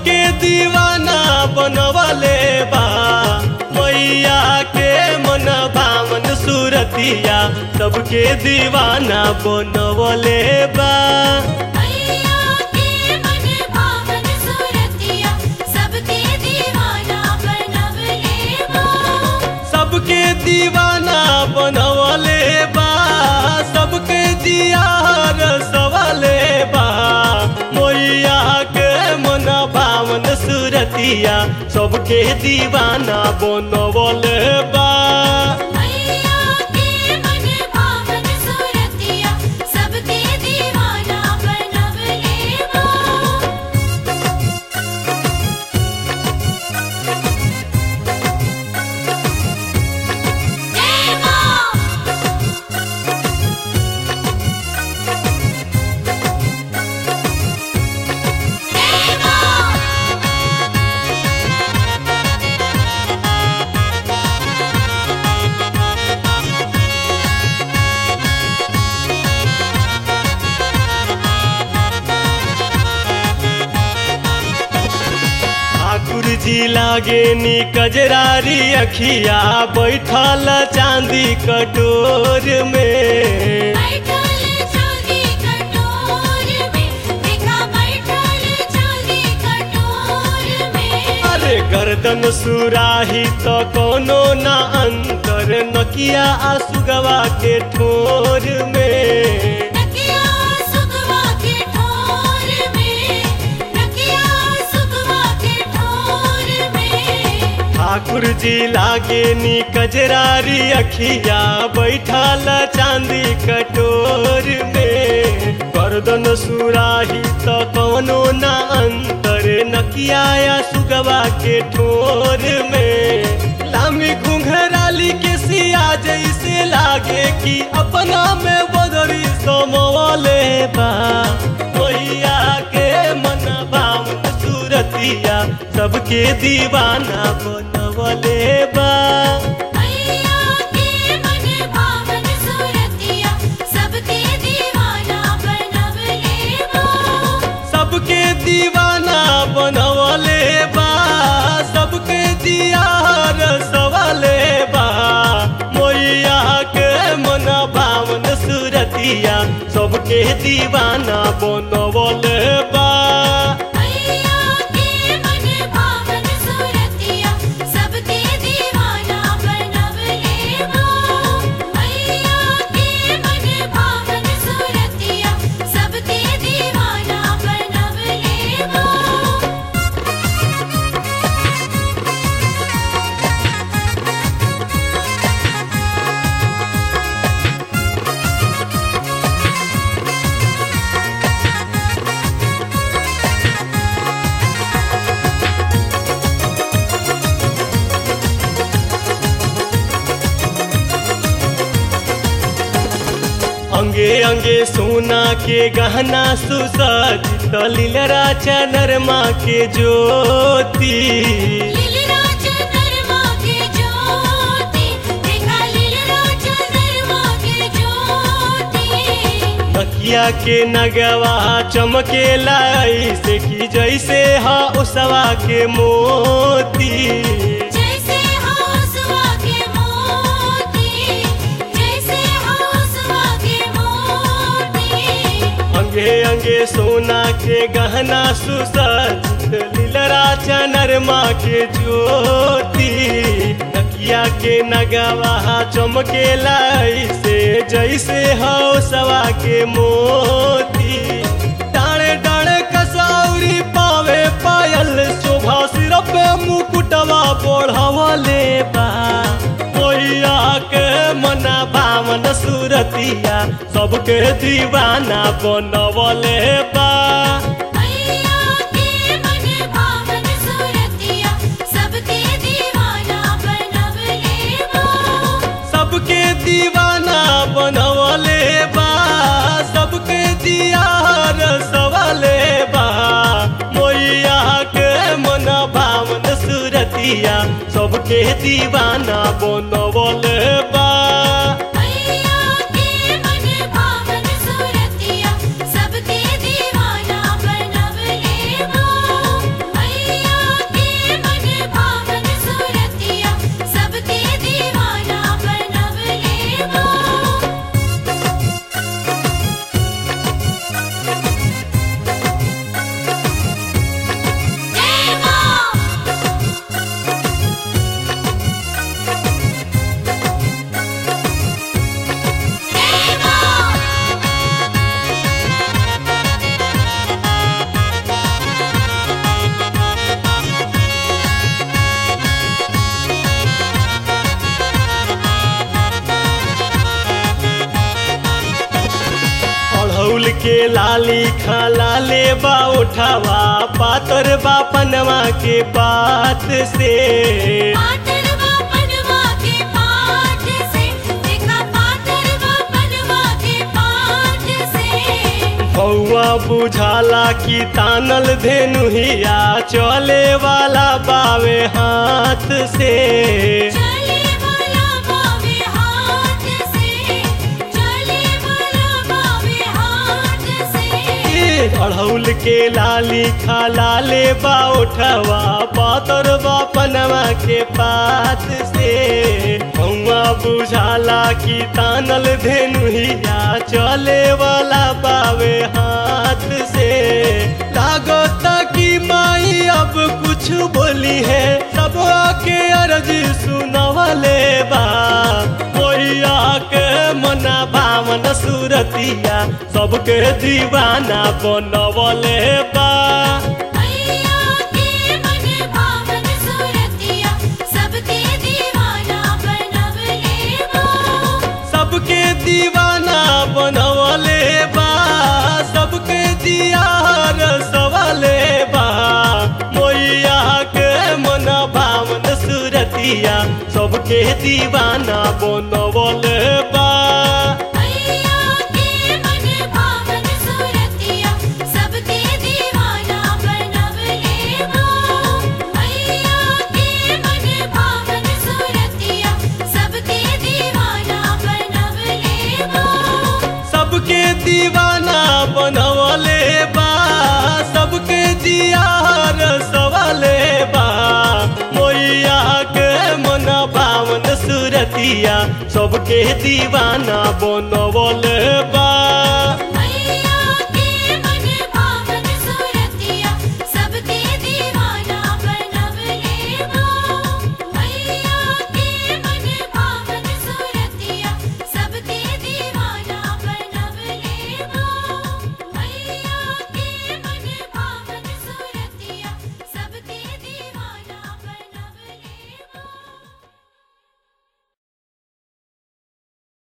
सबके दीवाना बनवले बा मैया के मन भावन सूरतिया सबके दीवाना बनवले बा मैया के मन भावन सूरतिया सबके दीवाना बनवले बा सबके दीवाना बनवले बा सबके जियार सवाले बा मैया के मन भावन सूरतिया सबके दीवाना बनवले बा मैया के मन भावन सूरतिया सबके दीवाना बनवले बा जय मां जय मां ठाकुर जी लागे नी कजरारी अखिया बैठल चांदी कटोर में बैठल चांदी कटोर में देखा बैठल चांदी कटोर में अरे गर्दन सुराही तो कोनो ना अंतर नकिया आसुगवा के ठोर में नकिया सुगवा के ठोर में नकिया सुगवा के ठोर में ठाकुर जी लागे नी कजरारी अखिया बैठल चांदी कटोर में गर्दन सुराही तो कोनो ना अंतर नकिया आसुगवा के ठोर में लामी घुंघराली के सिया जैसे लागे कि अपना में बदरी समवले बा मैया के मन भावन सूरतिया सबके दीवाना बनवले बा मैया के मन भावन सूरतिया सबके दीवाना बनवले बा सबके दीवाना बनवले बा सबके जियार सवाले बा मैया के मन भावन सूरतिया सबके दीवाना बनवले बा मैया के मन भावन सूरतिया सबके दीवाना बनवले बा मैया के मन भावन सूरतिया सबके दीवाना बनवले बा अंगे अंगे सोना के गहना सुसज्जित लीलरा चनरमा के ज्योति लीलराज नरमा के ज्योति देखा लीलराज नरमा के ज्योति नकिया के नगवा चमके लाई से की जैसे हा उसवा के मोती जैसे हौसवा के मोती जैसे हौसवा के मोती अंगे अंगे सोना के गहना सुसज्जित लीलरा चनरमा के ज्योति नकिया के नगवा चमके लाई से जैसे हौसवा के मोती डाणे डाणे कसौरी पावे पायल शोभा सिर पे मुकुटवा बढ़वले बा मैया के मना भावन सूरतिया सबके दीवाना बनवले बा मैया के मन भावन सूरतिया सबके दीवाना बनवले बा सबके दीवाना बनवले बा सबके जियार सवाले बा मैया के मन भावन सूरतिया सबके दीवाना बनवले बा मैया के मन भावन सूरतिया सबके दीवाना बनवले बा मैया के लाली खाला ले बा उठावा पातर बा पनवा के पात से पातरवा पनवा के पात से देखा पातरवा पनवा के पात से भौआ बुझाला की तानल धेनुहिया चले वाला बावे हाथ से चले वाला बावे हाथ से चले वाला बावे हाथ से अड़हुल के लाली खाला ले बा उठवा पातर बा पनवा के पात से भौआ बुझाला की तानल धेनुहिया चले वाला बावे हाथ से लागता कि माई अब कुछ बोली है सब के अर्ज सुनवले बा मोहिया के मना भावन सुरतिया सबके दीवाना बनवले बा मैया के मन भावन सुरतिया सबके दीवाना बनवले बा सबके दीवाना बनवले बा सबके दियार सवाले बा मोहिया के मन भावन सुरतिया सबके दीवाना बनवले बा मैया के मन भावन सुरतिया सबके दीवाना बनवले बा मैया के मन भावन सुरतिया सबके दीवाना बनवले बा सबके दीवाना बनवले बा सबके दियार सवाले बा मोहिया के मन भावन सुरतिया सबके दीवाना बनवले बा।